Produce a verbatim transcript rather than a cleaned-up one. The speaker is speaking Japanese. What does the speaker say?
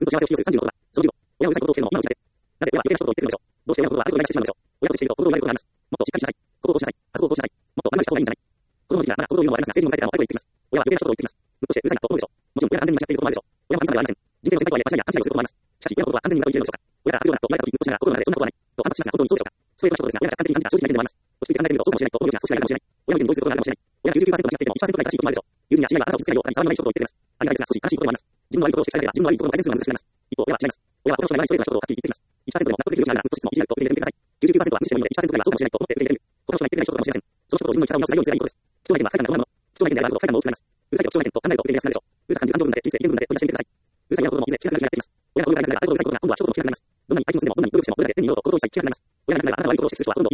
うんと幸せを引き寄せるさんじゅうのことだ。そのじゅうご、親はうるさいことを教えるのも今のうちだって。なぜ親は余計な一言を言ってくるのでしょう。どうして親のことはあることになりしてしまうのでしょう。親としていると、行動を言われることがあります。もっとしっかりしなさい。ここをこうしなさい。あそこをこうしなさい。もっと頑張りした方がいいんじゃない。子供の時期はまだ行動を言うのもありますが、成人を迎えてからもあれこれ言ってきます。親は余計な一言を言ってきます。むっとしてうるさいなと思うでしょう。もちろん親が完全に間違っていることもあるでしょう。親は神様ではありません。人生の選択は間違いや勘違いをすることもあります。しかし、親のことは完全に無駄と言えるのでしょうか。親が悪用なと言われた時にムッとしながら心の中でそんなことはない。と反発しますが、本当にそうでしょうか。ストレートな一言ですが、親が客観的に感じた正直な意見でもあります。落ち着いて考えてみるとそうかもしれないと思うような少し違いかもしれない。親の意見に同意することがあるかもしれない。親がきゅうじゅうきゅうパーセント間違っていてもいちパーセントくらい正しいこともあるでしょう。友人や知り合いはあなたを傷つけないように触らない一言を言ってくれます。ありがたいですが少し悲しいこともあります。自分の悪いことを指摘されれば自分の悪いところの改善するのが難しくなります。一方、親は違います。親は心の中でストレートな一言をはっきり言ってくれます。いちパーセントでも納得できるようになるならムッとしてもいいのでいちパーセントくらいはそうかもしれないと思って受け入れてみる。心の内側にストレートな一言をはっきり言ってくれる。この人が言ってくれない一言かもしれません。その一言を自分の生き方を見直す材料にすればいいことです。人の意見は不快感がどうなるの。人の意見であること不快感も多くなります。うるさいこと人の意見と考えると不便なするでしょう。うるさく感じる感情分で人生意見分で取り出してみてください。うるさい親のことも以前聞かなくなっています。親がこういう感じであることをうるさいことが今度は一言も聞かなくなります。どんなに相手のせいでもどんなに努力してもこれだけ手に入れようと心と一切聞かなくなります。親が亡くなればあなたの悪いことを指摘する人はほとんど